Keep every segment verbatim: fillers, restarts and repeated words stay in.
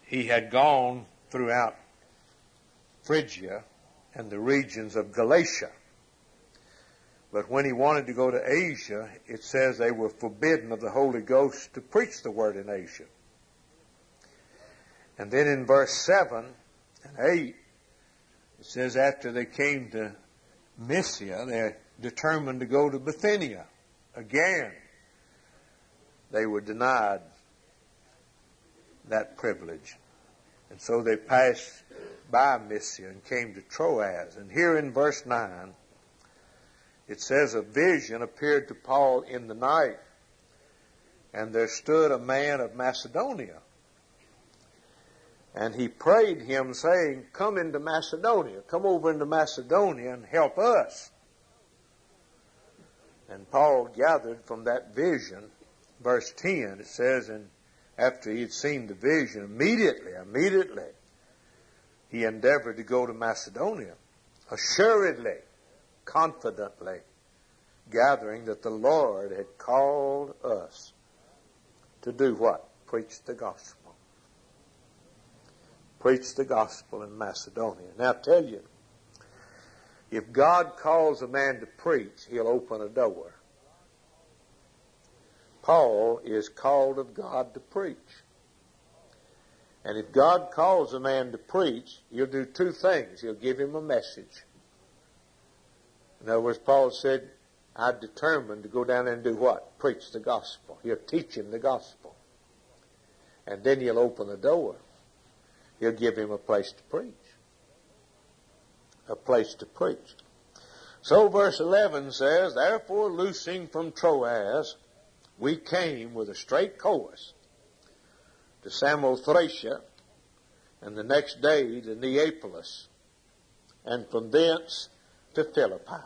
he had gone throughout Phrygia and the regions of Galatia. But when he wanted to go to Asia, it says they were forbidden of the Holy Ghost to preach the word in Asia. And then in verse seven and eight, it says after they came to Mysia, they're determined to go to Bithynia. Again, they were denied that privilege. And so they passed by Mysia and came to Troas. And here in verse nine, it says, a vision appeared to Paul in the night, and there stood a man of Macedonia. And he prayed him, saying, come into Macedonia, come over into Macedonia and help us. And Paul gathered from that vision, verse ten, it says, and after he had seen the vision, immediately, immediately, he endeavored to go to Macedonia, assuredly, confidently, gathering that the Lord had called us to do what? Preach the gospel. Preach the gospel in Macedonia. Now I tell you, if God calls a man to preach, he'll open a door. Paul is called of God to preach. And if God calls a man to preach, he'll do two things. He'll give him a message. In other words, Paul said, I've determined to go down there and do what? Preach the gospel. He'll teach him the gospel. And then he'll open the door. He'll give him a place to preach. A place to preach. So verse eleven says, therefore loosing from Troas, we came with a straight course to Samothracia, and the next day to Neapolis, and from thence to Philippi.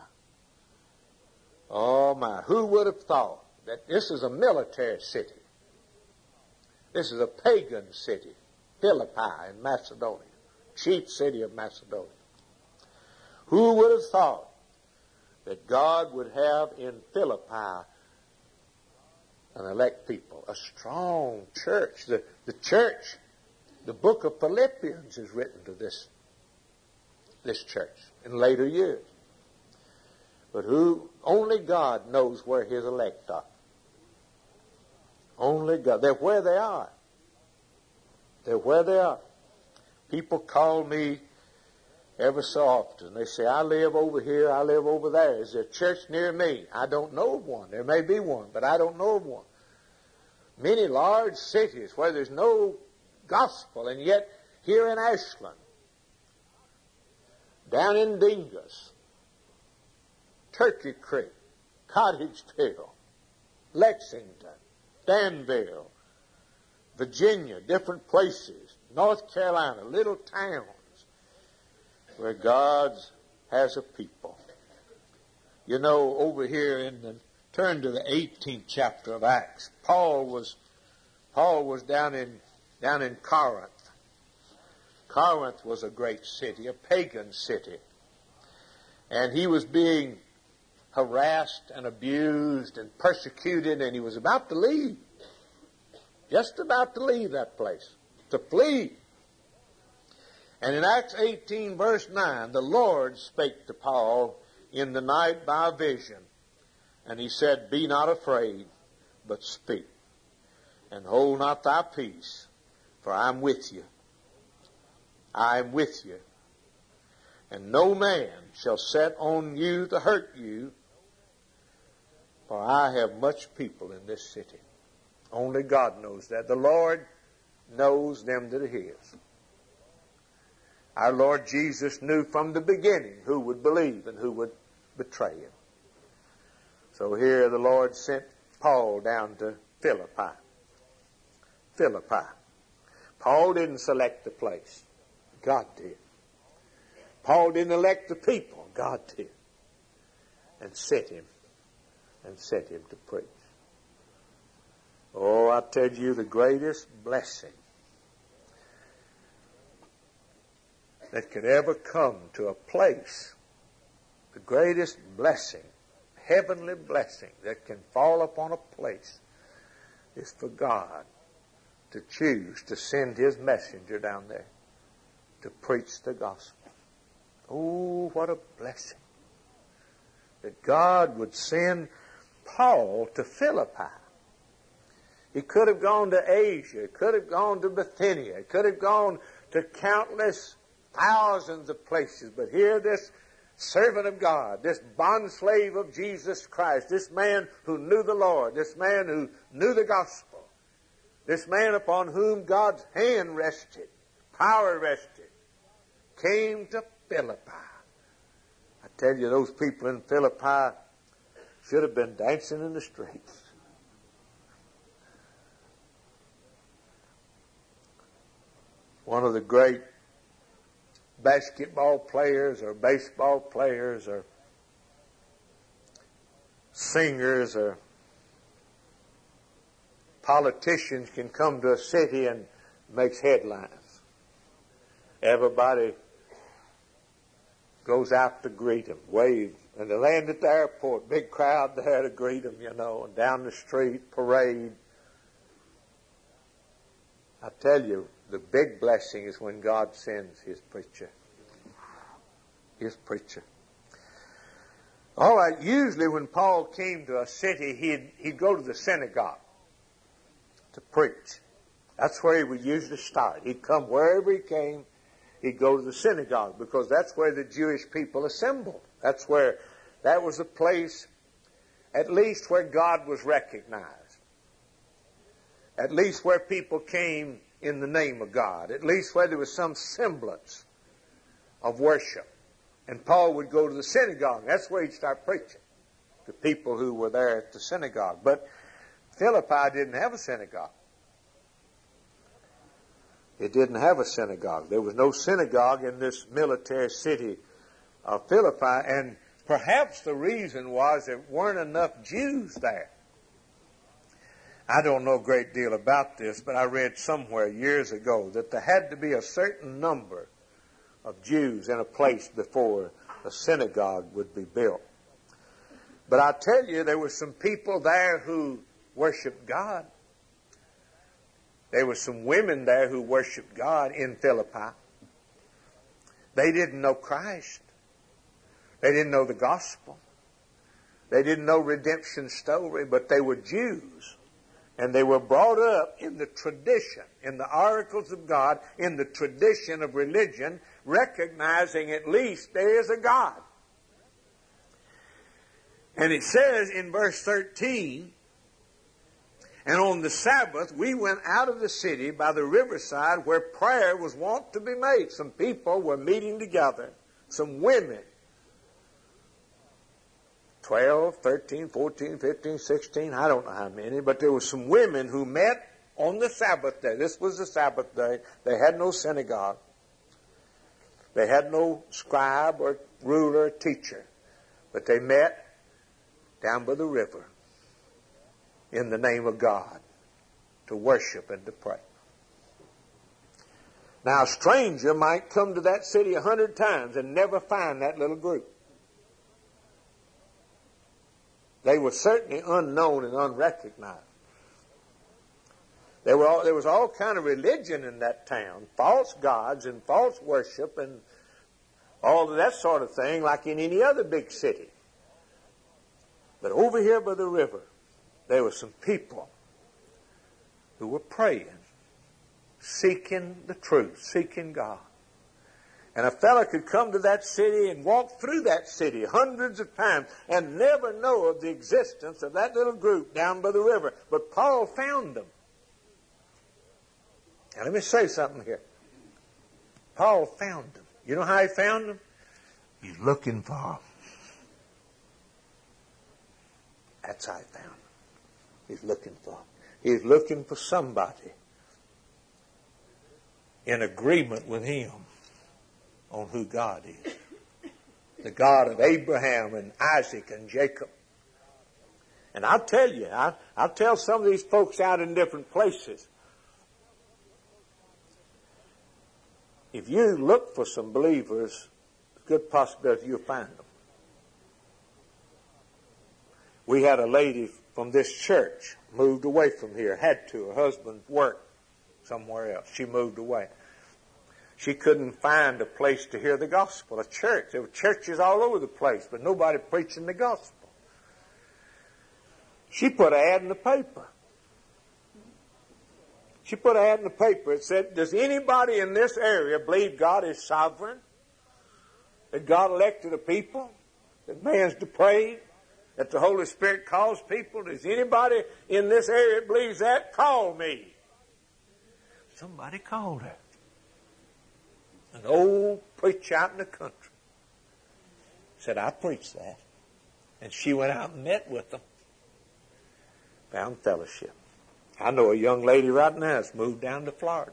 Oh my, who would have thought that this is a military city? This is a pagan city, Philippi in Macedonia, chief city of Macedonia. Who would have thought that God would have in Philippi an elect people, a strong church? The, the church, the book of Philippians is written to this, this church in later years. But who, only God knows where his elect are. Only God. They're where they are. They're where they are. People call me ever so often. They say, I live over here, I live over there. Is there a church near me? I don't know of one. There may be one, but I don't know of one. Many large cities where there's no gospel, and yet here in Ashland, down in Dingus, Turkey Creek, Cottageville, Lexington, Danville, Virginia, different places, North Carolina, little towns where God has a people. You know, over here in the, turn to the eighteenth chapter of Acts. Paul was, Paul was down in, down in Corinth. Corinth was a great city, a pagan city. And he was being harassed and abused and persecuted, and he was about to leave. Just about to leave that place. To flee. And in Acts eighteen, verse nine, the Lord spake to Paul in the night by a vision. And he said, be not afraid, but speak. And hold not thy peace, for I am with you. I am with you. And no man shall set on you to hurt you, for I have much people in this city. Only God knows that. The Lord knows them that are his. Our Lord Jesus knew from the beginning who would believe and who would betray him. So here the Lord sent Paul down to Philippi. Philippi. Paul didn't select the place. God did. Paul didn't elect the people. God did. And sent him. And sent him to preach. Oh, I tell you, the greatest blessing that could ever come to a place, the greatest blessing, heavenly blessing that can fall upon a place, is for God to choose to send his messenger down there to preach the gospel. Oh, what a blessing that God would send Paul to Philippi. He could have gone to Asia, could have gone to Bithynia, could have gone to countless thousands of places, but here this servant of God, this bondslave of Jesus Christ, this man who knew the Lord, this man who knew the gospel, this man upon whom God's hand rested, power rested, came to Philippi. I tell you, those people in Philippi should have been dancing in the streets. One of the great basketball players or baseball players or singers or politicians can come to a city and makes headlines. Everybody goes out to greet them, wave, and they land at the airport, big crowd there to greet them, you know, and down the street, parade. I tell you, the big blessing is when God sends his preacher. His preacher. All right, usually when Paul came to a city, he'd, he'd go to the synagogue to preach. That's where he would usually start. He'd come wherever he came, he'd go to the synagogue because that's where the Jewish people assembled. That's where, that was a place, at least where God was recognized. At least where people came in the name of God. At least where there was some semblance of worship. And Paul would go to the synagogue. That's where he'd start preaching to people who were there at the synagogue. But Philippi didn't have a synagogue. It didn't have a synagogue. There was no synagogue in this military city of Philippi. And perhaps the reason was there weren't enough Jews there. I don't know a great deal about this, but I read somewhere years ago that there had to be a certain number of Jews in a place before a synagogue would be built. But I tell you, there were some people there who worshiped God. There were some women there who worshiped God in Philippi. They didn't know Christ. They didn't know the gospel. They didn't know redemption story, but they were Jews. And they were brought up in the tradition, in the oracles of God, in the tradition of religion, recognizing at least there is a God. And it says in verse thirteen, and on the Sabbath we went out of the city by the riverside where prayer was wont to be made. Some people were meeting together, some women. twelve, thirteen, fourteen, fifteen, sixteen, I don't know how many, but there were some women who met on the Sabbath day. This was the Sabbath day. They had no synagogue. They had no scribe or ruler or teacher. But they met down by the river in the name of God to worship and to pray. Now, a stranger might come to that city a hundred times and never find that little group. They were certainly unknown and unrecognized. There, were all, there was all kind of religion in that town, false gods and false worship and all of that sort of thing like in any other big city. But over here by the river, there were some people who were praying, seeking the truth, seeking God. And a fellow could come to that city and walk through that city hundreds of times and never know of the existence of that little group down by the river. But Paul found them. Now let me say something here. Paul found them. You know how he found them? He's looking for them. That's how he found them. He's looking for them. He's looking for somebody in agreement with him on who God is. The God of Abraham and Isaac and Jacob. And I'll tell you, I, I'll tell some of these folks out in different places, if you look for some believers, there's a good possibility you'll find them. We had a lady from this church moved away from here, had to. Her husband worked somewhere else. She moved away. She couldn't find a place to hear the gospel, a church. There were churches all over the place, but nobody preaching the gospel. She put an ad in the paper. She put an ad in the paper. It said, does anybody in this area believe God is sovereign? That God elected a people? That man's depraved? That the Holy Spirit calls people? Does anybody in this area believes that? Call me. Somebody called her. An old preacher out in the country said, I preach that. And she went out and met with them. Found fellowship. I know a young lady right now that's moved down to Florida.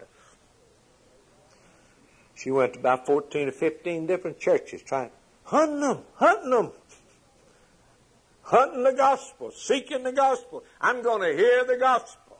She went to about fourteen or fifteen different churches trying, hunting them, hunting them. Hunting the gospel, seeking the gospel. I'm going to hear the gospel.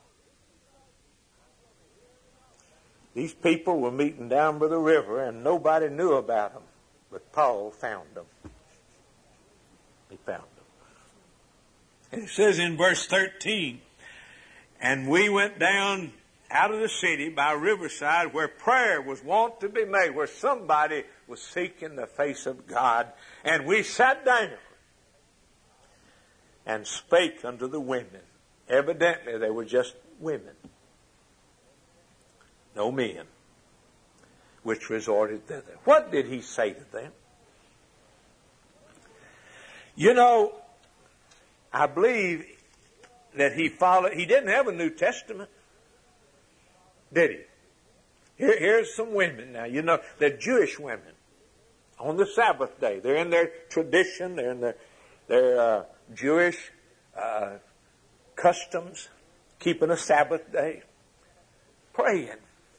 These people were meeting down by the river and nobody knew about them. But Paul found them. He found them. And it says in verse thirteen, and we went down out of the city by riverside where prayer was wont to be made, where somebody was seeking the face of God. And we sat down and spake unto the women. Evidently they were just women. No men. Which resorted thither. What did he say to them? You know, I believe that he followed, he didn't have a New Testament, did he? Here, here's some women now, you know, they're Jewish women. On the Sabbath day, they're in their tradition, they're in their, their uh, Jewish uh, customs, keeping a Sabbath day, praying,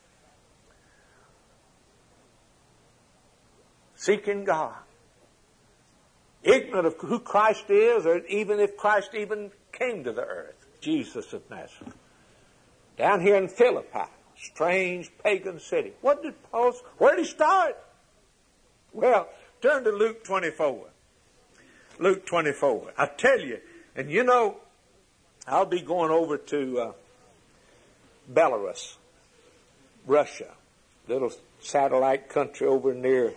seeking God, ignorant of who Christ is, or even if Christ even came to the earth, Jesus of Nazareth. Down here in Philippi, strange pagan city. What did Paul, where did he start? Well, turn to Luke twenty-four. Luke twenty-four. I tell you, and you know, I'll be going over to uh, Belarus, Russia, little satellite country over near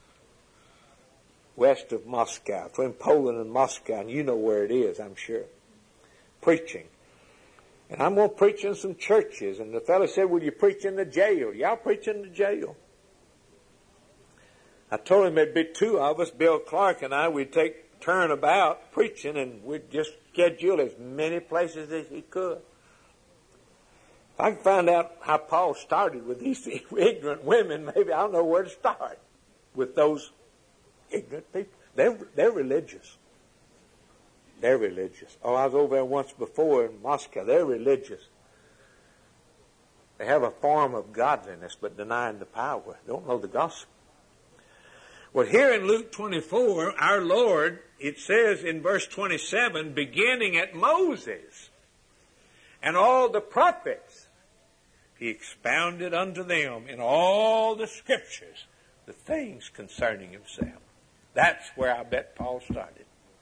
west of Moscow, between Poland and Moscow, and you know where it is, I'm sure. Preaching. And I'm going to preach in some churches. And the fellow said, will you preach in the jail? Yeah, I'll preach in the jail. I told him there'd be two of us, Bill Clark and I, we'd take turn about preaching, and we'd just schedule as many places as he could. If I can find out how Paul started with these ignorant women, maybe I'll know where to start with those ignorant people. They're, they're religious. They're religious. Oh, I was over there once before in Moscow. They're religious. They have a form of godliness, but denying the power. They don't know the gospel. Well, here in Luke twenty-four, our Lord, it says in verse twenty-seven, beginning at Moses and all the prophets, he expounded unto them in all the scriptures the things concerning himself. That's where I bet Paul started.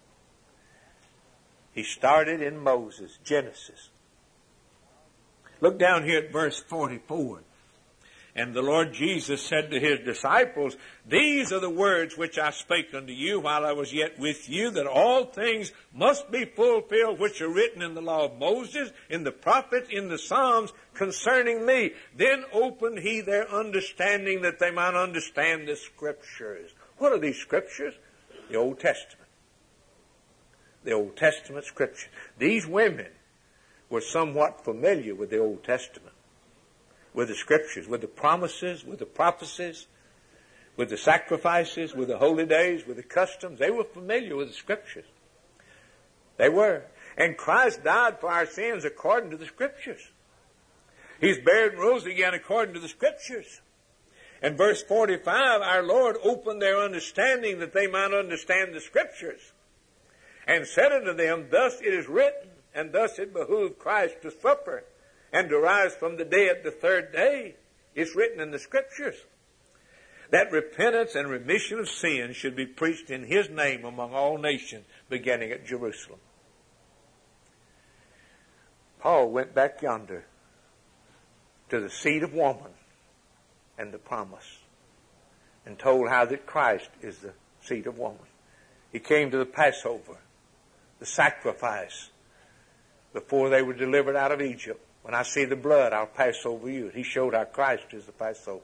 He started in Moses, Genesis. Look down here at verse forty-four. And the Lord Jesus said to his disciples, these are the words which I spake unto you while I was yet with you, that all things must be fulfilled which are written in the law of Moses, in the prophets, in the Psalms, concerning me. Then opened he their understanding that they might understand the Scriptures. What are these Scriptures? The Old Testament. The Old Testament Scripture. These women were somewhat familiar with the Old Testament, with the Scriptures, with the promises, with the prophecies, with the sacrifices, with the holy days, with the customs. They were familiar with the Scriptures. They were. And Christ died for our sins according to the Scriptures. He's buried and rose again according to the Scriptures. And verse forty-five, our Lord opened their understanding that they might understand the Scriptures, and said unto them, thus it is written, and thus it behooved Christ to suffer and to rise from the dead the third day. It's written in the Scriptures that repentance and remission of sins should be preached in his name among all nations, beginning at Jerusalem. Paul went back yonder to the seed of woman and the promise, and told how that Christ is the seed of woman. He came to the Passover, the sacrifice, before they were delivered out of Egypt. When I see the blood, I'll pass over you. He showed how Christ is the Passover.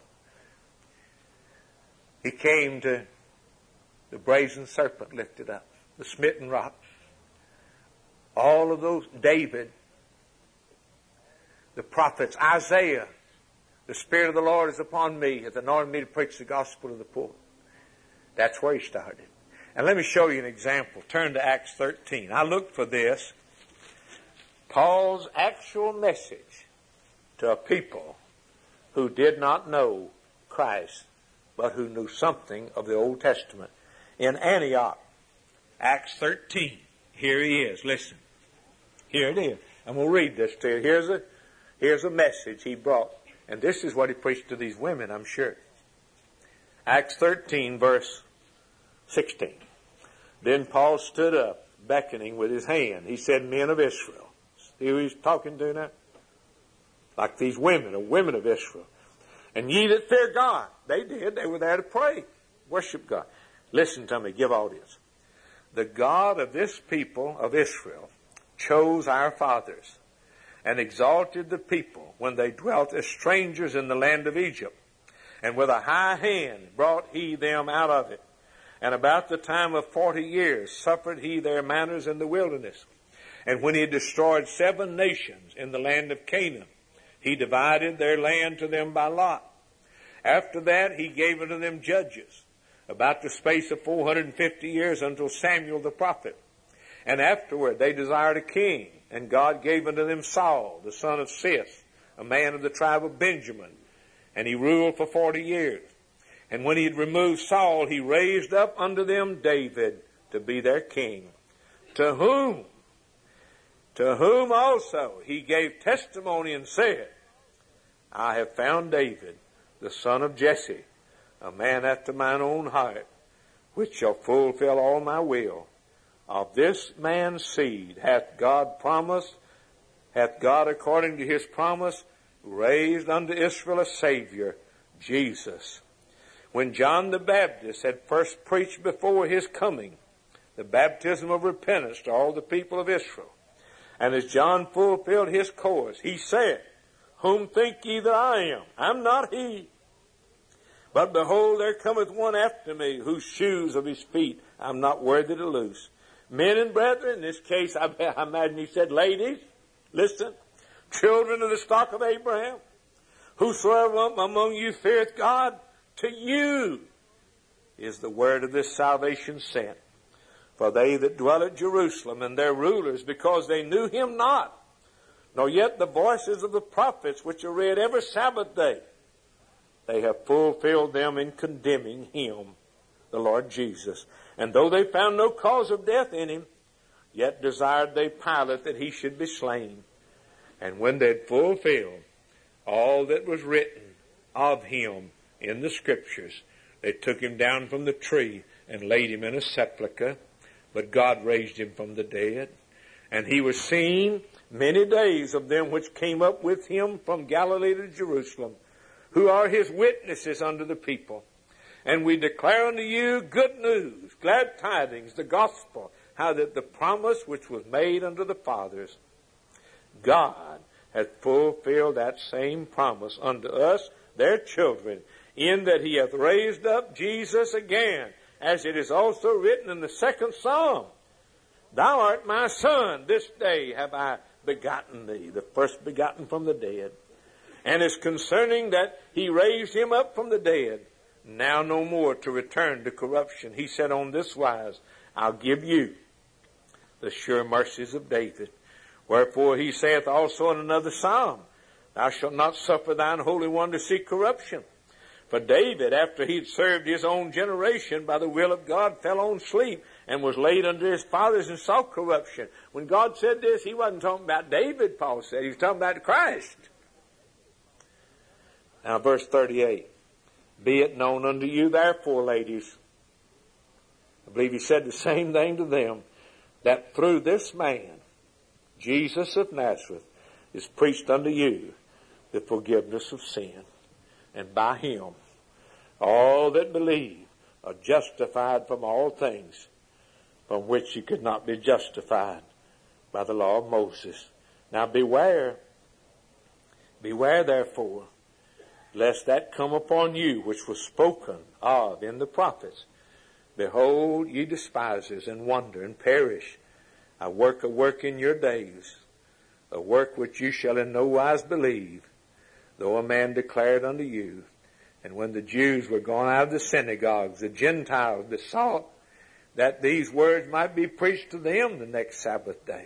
He came to the brazen serpent lifted up, the smitten rock. All of those, David, the prophets, Isaiah, the Spirit of the Lord is upon me, hath anointed me to preach the gospel to the poor. That's where he started. And let me show you an example. Turn to Acts thirteen. I looked for this. Paul's actual message to a people who did not know Christ, but who knew something of the Old Testament. In Antioch, Acts thirteen. Here he is. Listen. Here it is. I'm going to read this to you. Here's a, here's a message he brought. And this is what he preached to these women, I'm sure. Acts thirteen, verse sixteen. Then Paul stood up, beckoning with his hand. He said, men of Israel. See who he's talking to now? Like these women, or women of Israel. And ye that fear God. They did. They were there to pray. Worship God. Listen to me. Give audience. The God of this people of Israel chose our fathers and exalted the people when they dwelt as strangers in the land of Egypt. And with a high hand brought he them out of it. And about the time of forty years suffered he their manners in the wilderness. And when he had destroyed seven nations in the land of Canaan, he divided their land to them by lot. After that he gave unto them judges, about the space of four hundred and fifty years until Samuel the prophet. And afterward they desired a king, and God gave unto them Saul, the son of Cis, a man of the tribe of Benjamin. And he ruled for forty years. And when he had removed Saul, he raised up unto them David to be their king, to whom, to whom also he gave testimony and said, I have found David, the son of Jesse, a man after mine own heart, which shall fulfill all my will. Of this man's seed hath God promised, hath God according to his promise raised unto Israel a Savior, Jesus. When John the Baptist had first preached before his coming the baptism of repentance to all the people of Israel, and as John fulfilled his course, he said, whom think ye that I am? I'm not he. But behold, there cometh one after me, whose shoes of his feet I'm not worthy to loose. Men and brethren, in this case, I, I imagine he said, ladies, listen, children of the stock of Abraham, whosoever among you feareth God, to you is the word of this salvation sent. For they that dwell at Jerusalem and their rulers, because they knew him not, nor yet the voices of the prophets which are read every Sabbath day, they have fulfilled them in condemning him, the Lord Jesus. And though they found no cause of death in him, yet desired they Pilate that he should be slain. And when they had fulfilled all that was written of him in the Scriptures, they took him down from the tree and laid him in a sepulchre. But God raised him from the dead. And he was seen many days of them which came up with him from Galilee to Jerusalem, who are his witnesses unto the people. And we declare unto you good news, glad tidings, the gospel, how that the promise which was made unto the fathers, God hath fulfilled that same promise unto us, their children, in that he hath raised up Jesus again, as it is also written in the second Psalm, thou art my son, this day have I begotten thee, the first begotten from the dead. And as concerning that he raised him up from the dead, now no more to return to corruption, he said on this wise, I'll give you the sure mercies of David. Wherefore he saith also in another psalm, thou shalt not suffer thine Holy One to see corruption. For David, after he'd served his own generation by the will of God, fell on sleep and was laid under his fathers and saw corruption. When God said this, he wasn't talking about David, Paul said. He was talking about Christ. Now verse thirty-eight. Be it known unto you, therefore, ladies, I believe he said the same thing to them, that through this man, Jesus of Nazareth, is preached unto you the forgiveness of sin. And by him, all that believe are justified from all things from which you could not be justified by the law of Moses. Now beware, beware therefore, lest that come upon you which was spoken of in the prophets. Behold, ye despisers, and wonder, and perish. I work a work in your days, a work which you shall in no wise believe, though a man declared unto you. And when the Jews were gone out of the synagogues, the Gentiles besought that these words might be preached to them the next Sabbath day.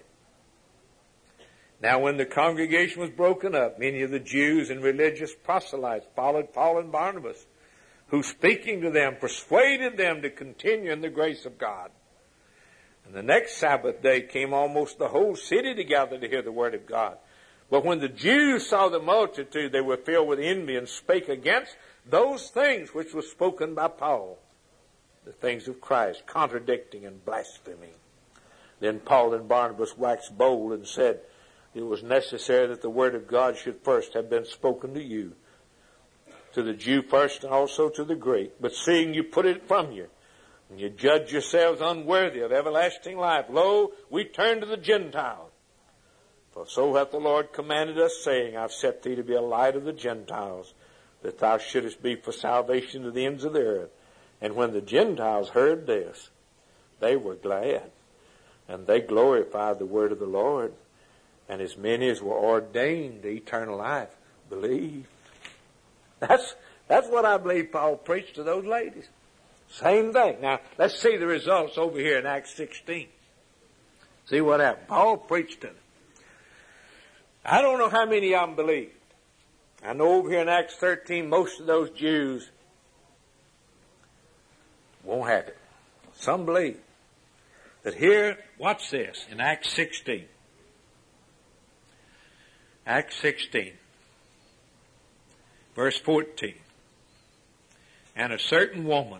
Now when the congregation was broken up, many of the Jews and religious proselytes followed Paul and Barnabas, who speaking to them persuaded them to continue in the grace of God. And the next Sabbath day came almost the whole city together to hear the word of God. But when the Jews saw the multitude, they were filled with envy and spake against those things which were spoken by Paul, the things of Christ, contradicting and blaspheming. Then Paul and Barnabas waxed bold and said, it was necessary that the word of God should first have been spoken to you, to the Jew first and also to the Greek. But seeing you put it from you, and you judge yourselves unworthy of everlasting life, lo, we turn to the Gentiles. For so hath the Lord commanded us, saying, I've set thee to be a light of the Gentiles, that thou shouldest be for salvation to the ends of the earth. And when the Gentiles heard this, they were glad, and they glorified the word of the Lord. And as many as were ordained to eternal life believed. That's, that's what I believe Paul preached to those ladies. Same thing. Now, let's see the results over here in Acts sixteen. See what happened. Paul preached to them. I don't know how many of them believed. I know over here in Acts thirteen, most of those Jews won't have it. Some believe. But here, watch this, in Acts sixteen. Acts sixteen, verse fourteen. And a certain woman,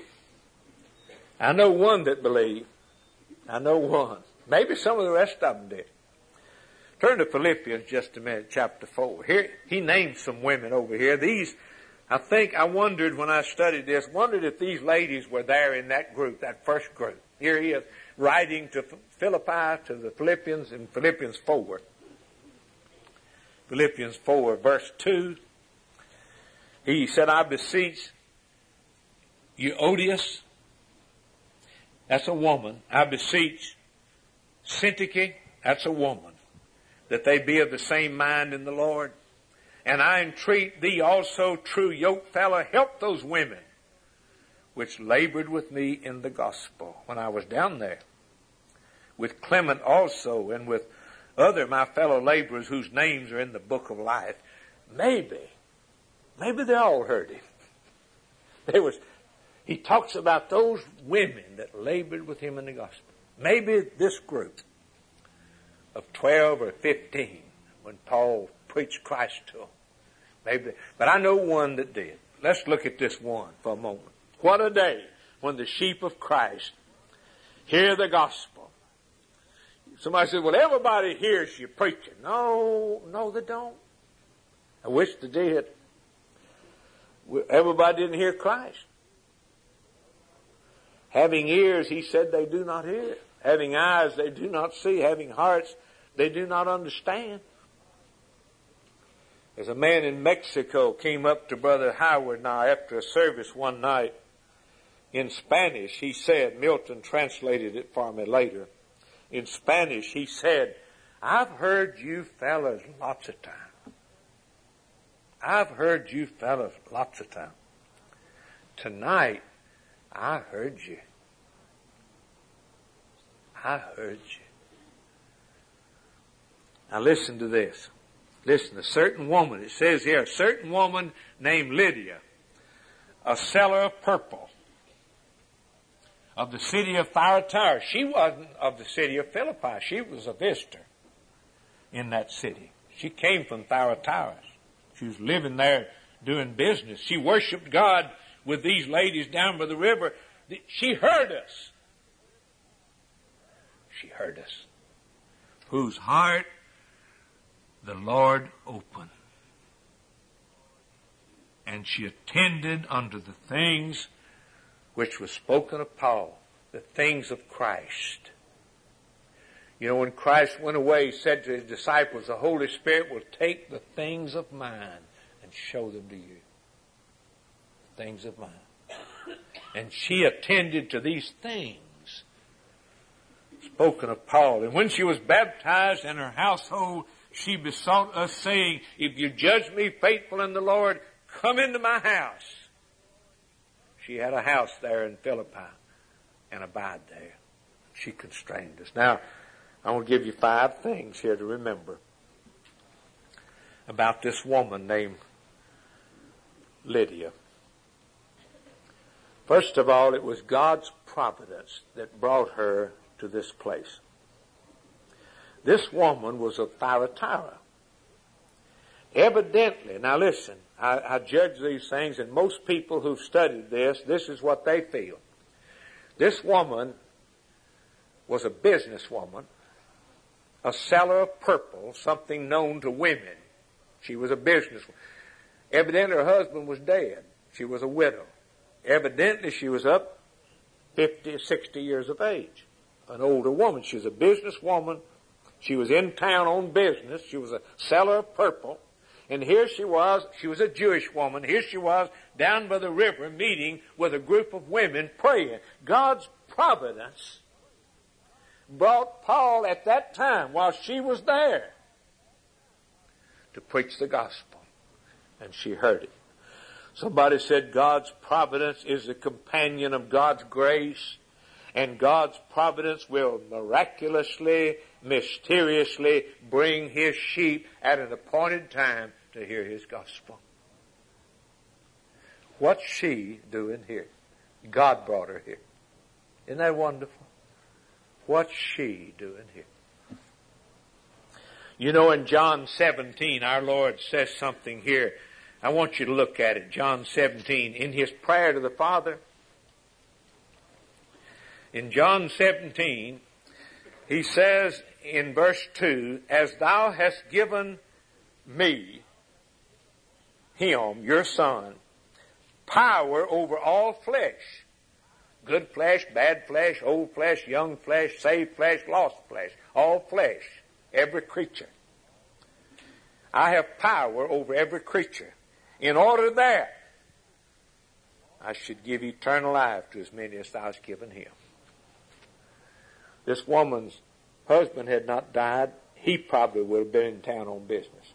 I know one that believed. I know one. Maybe some of the rest of them did. Turn to Philippians just a minute, chapter four. Here, he named some women over here. These, I think, I wondered when I studied this, wondered if these ladies were there in that group, that first group. Here he is writing to Philippi, to the Philippians, in Philippians four. Philippians four, verse two. He said, I beseech Euodias, that's a woman. I beseech Syntyche, that's a woman, that they be of the same mind in the Lord. And I entreat thee also, true yokefellow, help those women which labored with me in the gospel when I was down there, with Clement also, and with other my fellow laborers whose names are in the book of life. Maybe, maybe they all heard him. There was, he talks about those women that labored with him in the gospel. Maybe this group of twelve or fifteen when Paul preached Christ to them. Maybe, but I know one that did. Let's look at this one for a moment. What a day when the sheep of Christ hear the gospel. Somebody says, well, everybody hears you preaching. No, no, they don't. I wish they did. Everybody didn't hear Christ. Having ears, he said, they do not hear. Having eyes, they do not see. Having hearts, they do not understand. There's a man in Mexico came up to Brother Howard and I after a service one night in Spanish. He said, Milton translated it for me later. In Spanish, he said, I've heard you fellas lots of times. I've heard you fellas lots of times. Tonight, I heard you. I heard you. Now listen to this. Listen, a certain woman, it says here, a certain woman named Lydia, a seller of purple, of the city of Thyatira. She wasn't of the city of Philippi. She was a visitor in that city. She came from Thyatira. She was living there doing business. She worshiped God with these ladies down by the river. She heard us. She heard us. Whose heart the Lord opened. and she attended unto the things which was spoken of Paul, the things of Christ. You know, when Christ went away, he said to his disciples, the Holy Spirit will take the things of mine and show them to you. Things of mine. And she attended to these things spoken of Paul. And when she was baptized in her household, she besought us, saying, if you judge me faithful in the Lord, come into my house. She had a house there in Philippi and abide there. She constrained us. Now, I want to give you five things here to remember about this woman named Lydia. First of all, it was God's providence that brought her to this place. This woman was of Thyatira. Evidently, now listen, I, I judge these things, and most people who've studied this, this is what they feel. This woman was a businesswoman, a seller of purple, something known to women. She was a businesswoman. Evidently, her husband was dead. She was a widow. Evidently, she was up fifty, sixty years of age. An older woman. She was a businesswoman. She was in town on business. She was a seller of purple. And here she was, she was a Jewish woman. Here she was down by the river meeting with a group of women praying. God's providence brought Paul at that time, while she was there, to preach the gospel. And she heard it. Somebody said God's providence is the companion of God's grace, and God's providence will miraculously, mysteriously bring His sheep at an appointed time to hear His gospel. What's she doing here? God brought her here. Isn't that wonderful? What's she doing here? You know, in John seventeen, our Lord says something here. I want you to look at it. John seventeen, in His prayer to the Father. In John seventeen, He says in verse two, as thou hast given me, Him, your Son, power over all flesh. Good flesh, bad flesh, old flesh, young flesh, saved flesh, lost flesh. All flesh. Every creature. I have power over every creature. In order that I should give eternal life to as many as thou hast given Him. This woman's husband had not died. He probably would have been in town on business.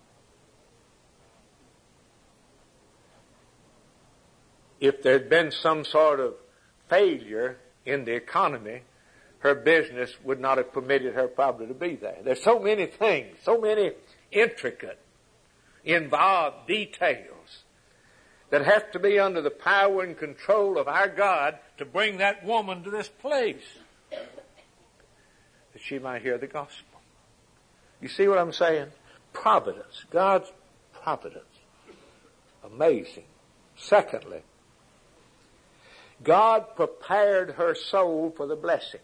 If there had been some sort of failure in the economy, her business would not have permitted her probably to be there. There's so many things, so many intricate, involved details that have to be under the power and control of our God to bring that woman to this place, that she might hear the gospel. You see what I'm saying? Providence. God's providence. Amazing. Secondly, God prepared her soul for the blessing.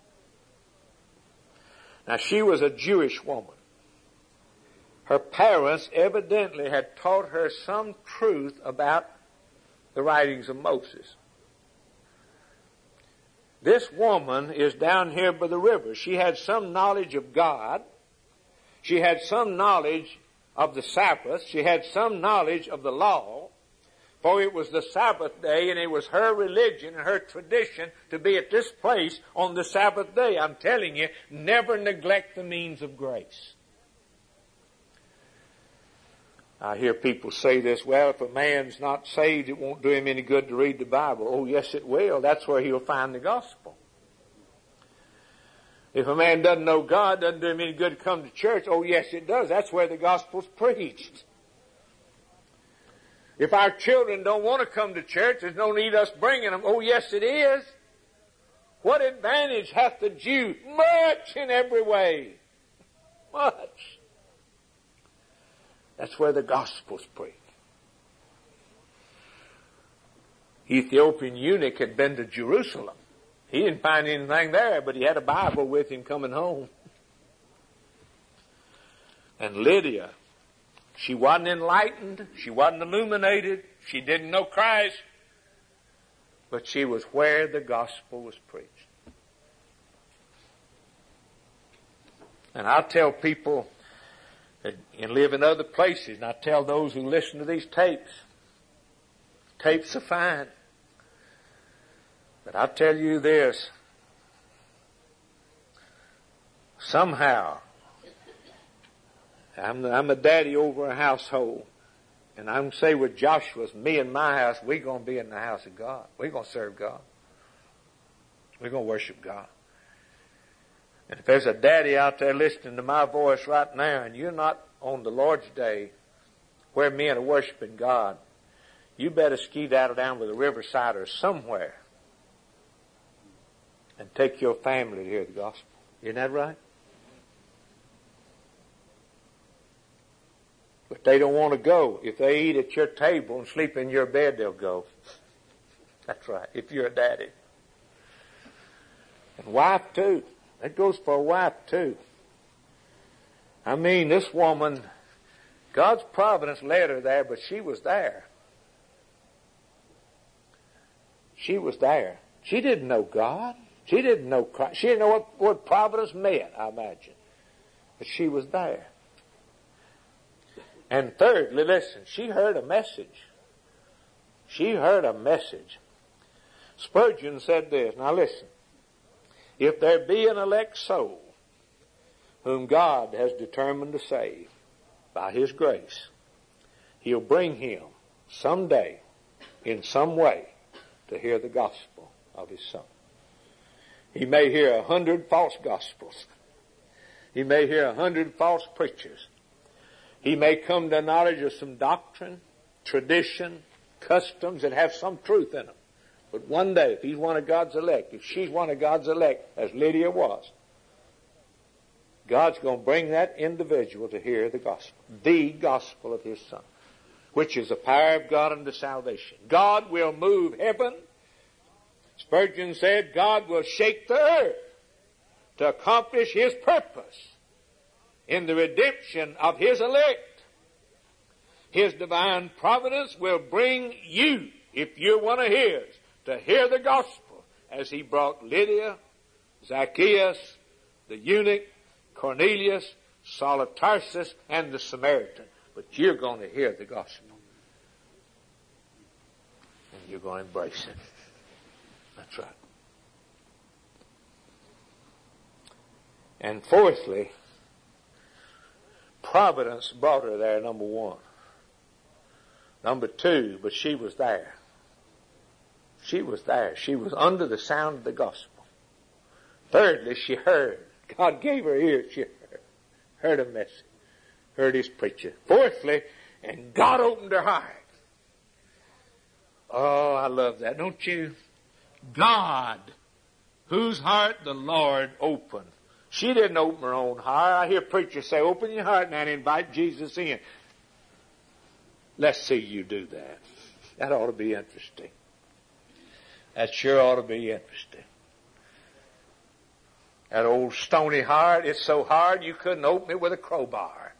Now, she was a Jewish woman. Her parents evidently had taught her some truth about the writings of Moses. This woman is down here by the river. She had some knowledge of God. She had some knowledge of the Sabbath. She had some knowledge of the law. For it was the Sabbath day, and it was her religion and her tradition to be at this place on the Sabbath day. I'm telling you, never neglect the means of grace. I hear people say this, well, if a man's not saved, it won't do him any good to read the Bible. Oh, yes, it will. That's where he'll find the gospel. If a man doesn't know God, doesn't do him any good to come to church. Oh, yes, it does. That's where the gospel's preached. If our children don't want to come to church, there's no need us bringing them. Oh, yes, it is. What advantage hath the Jew? Much in every way. Much. That's where the gospel's preached. Ethiopian eunuch had been to Jerusalem. He didn't find anything there, but he had a Bible with him coming home. And Lydia She wasn't enlightened. She wasn't illuminated. She didn't know Christ. But she was where the gospel was preached. And I tell people that and live in other places, and I tell those who listen to these tapes, tapes are fine. But I tell you this, somehow, I'm, the, I'm a daddy over a household, and I can say with Joshua's, me and my house, we're going to be in the house of God. We're going to serve God. We're going to worship God. And if there's a daddy out there listening to my voice right now, and you're not on the Lord's Day where men are worshiping God, you better skedaddle down to the riverside or somewhere and take your family to hear the gospel. Isn't that right? But they don't want to go. If they eat at your table and sleep in your bed, they'll go. That's right, if you're a daddy. And wife too. That goes for a wife too. I mean, this woman, God's providence led her there, but she was there. She was there. She didn't know God. She didn't know Christ. She didn't know what, what providence meant, I imagine. But she was there. And thirdly, listen, she heard a message. She heard a message. Spurgeon said this. Now listen. If there be an elect soul whom God has determined to save by His grace, He'll bring him someday in some way to hear the gospel of His Son. He may hear a hundred false gospels. He may hear a hundred false preachers. He may come to knowledge of some doctrine, tradition, customs that have some truth in them. But one day, if he's one of God's elect, if she's one of God's elect, as Lydia was, God's going to bring that individual to hear the gospel, the gospel of His Son, which is the power of God unto salvation. God will move heaven. Spurgeon said, God will shake the earth to accomplish His purpose in the redemption of His elect. His divine providence will bring you, if you're one of His, to hear the gospel as He brought Lydia, Zacchaeus, the eunuch, Cornelius, Saul of Tarsus, and the Samaritan. But you're going to hear the gospel. And you're going to embrace it. That's right. And fourthly, providence brought her there, number one. Number two, but she was there. She was there. She was under the sound of the gospel. Thirdly, she heard. God gave her ears. She heard, heard a message. Heard His preacher. Fourthly, and God opened her heart. Oh, I love that. Don't you? God, whose heart the Lord opened. She didn't open her own heart. I hear preachers say, open your heart now and invite Jesus in. Let's see you do that. That ought to be interesting. That sure ought to be interesting. That old stony heart, it's so hard you couldn't open it with a crowbar.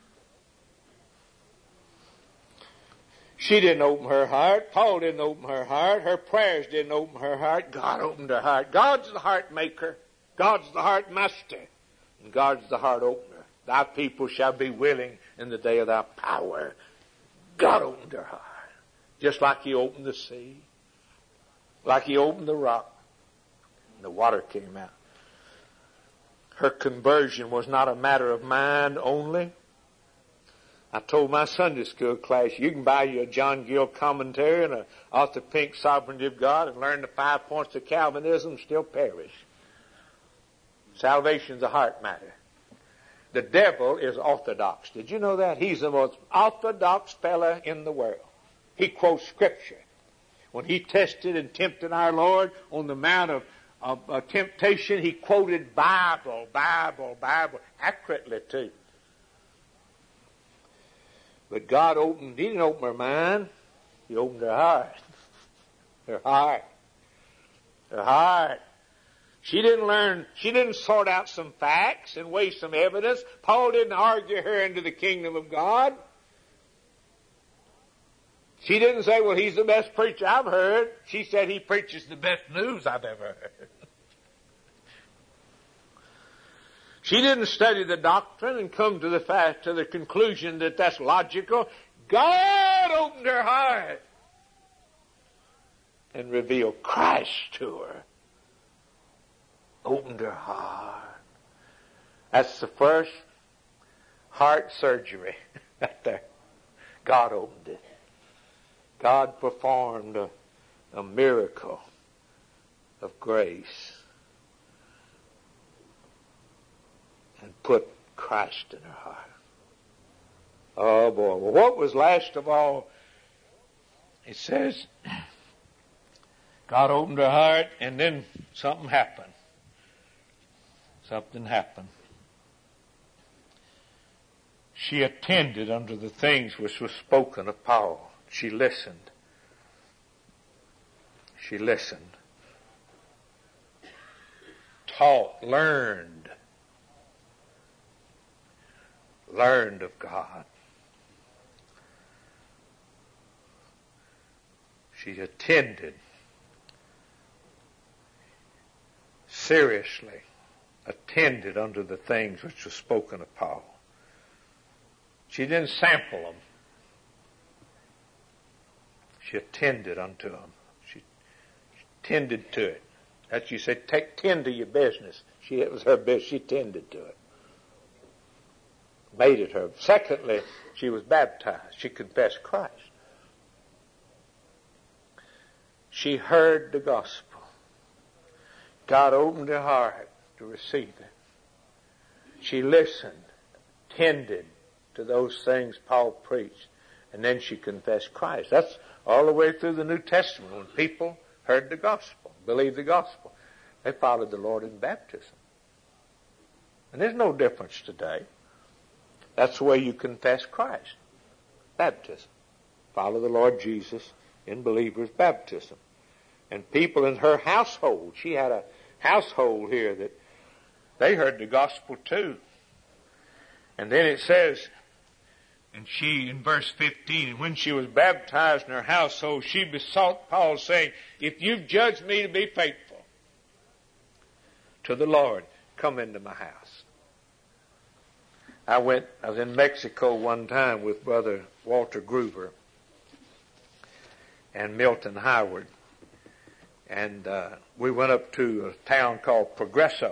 She didn't open her heart. Paul didn't open her heart. Her prayers didn't open her heart. God opened her heart. God's the heart maker. God's the heart master. And God's the heart opener. Thy people shall be willing in the day of thy power. God opened her heart. Just like He opened the sea. Like He opened the rock. And the water came out. Her conversion was not a matter of mind only. I told my Sunday school class, you can buy you a John Gill commentary and a Arthur Pink Sovereignty of God and learn the five points of Calvinism and still perish. Salvation's a heart matter. The devil is orthodox. Did you know that? He's the most orthodox fella in the world. He quotes Scripture. When he tested and tempted our Lord on the Mount of, of uh, temptation, he quoted Bible, Bible, Bible, accurately too. But God opened, He didn't open her mind. He opened her heart. Her heart. Her heart. She didn't learn, she didn't sort out some facts and weigh some evidence. Paul didn't argue her into the kingdom of God. She didn't say, well, he's the best preacher I've heard. She said he preaches the best news I've ever heard. She didn't study the doctrine and come to the fact, to the conclusion that that's logical. God opened her heart and revealed Christ to her. Opened her heart. That's the first heart surgery right there. God opened it. God performed a, a miracle of grace and put Christ in her heart. Oh boy. Well, what was last of all? It says, God opened her heart and then something happened. Something happened. She attended unto the things which were spoken of Paul. She listened. She listened. Taught, learned. Learned of God. She attended seriously, attended unto the things which were spoken of Paul. She didn't sample them. She attended unto them. She, she tended to it. That you said, take, tend to your business. She, it was her business. She tended to it. Made it her. Secondly, she was baptized. She confessed Christ. She heard the gospel. God opened her heart to receive it. She listened, tended to those things Paul preached, and then she confessed Christ. That's all the way through the New Testament. When people heard the gospel, believed the gospel, they followed the Lord in baptism. And there's no difference today. That's the way you confess Christ. Baptism. Follow the Lord Jesus in believers' baptism. And people in her household, she had a household here that they heard the gospel too. And then it says, and she, in verse fifteen, when she was baptized in her household, she besought Paul, saying, if you've judged me to be faithful to the Lord, come into my house. I went, I was in Mexico one time with Brother Walter Groover and Milton Howard. And uh, we went up to a town called Progreso,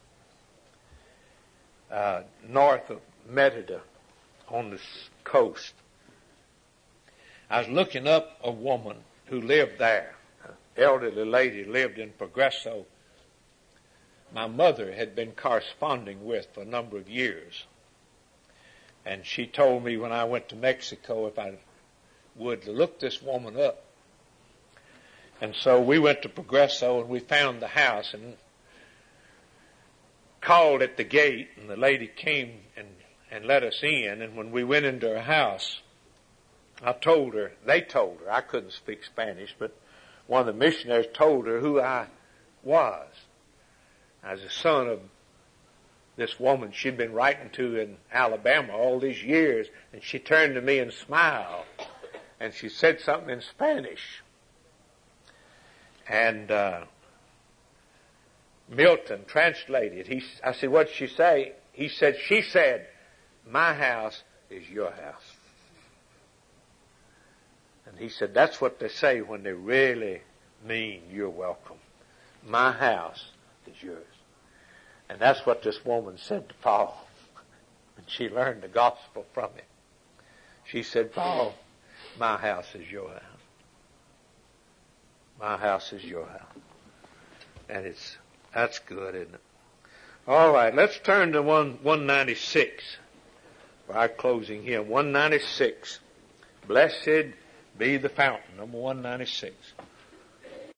uh, north of Merida on the coast. I was looking up a woman who lived there. An elderly lady lived in Progreso. My mother had been corresponding with for a number of years. And she told me when I went to Mexico if I would look this woman up. And so we went to Progreso and we found the house and called at the gate, and the lady came and, and let us in. And when we went into her house, I told her, they told her, I couldn't speak Spanish, but one of the missionaries told her who I was. I was the son of this woman she'd been writing to in Alabama all these years, and she turned to me and smiled, and she said something in Spanish. And uh, Milton translated. He, I said, what'd she say? He said, she said, my house is your house. And he said, that's what they say when they really mean you're welcome. My house is yours. And that's what this woman said to Paul. And she learned the gospel from him. She said, Paul, my house is your house. My house is your house. And it's, that's good, isn't it? All right, let's turn to one, one ninety-six for our closing hymn. one ninety-six. Blessed be the fountain, number one ninety-six.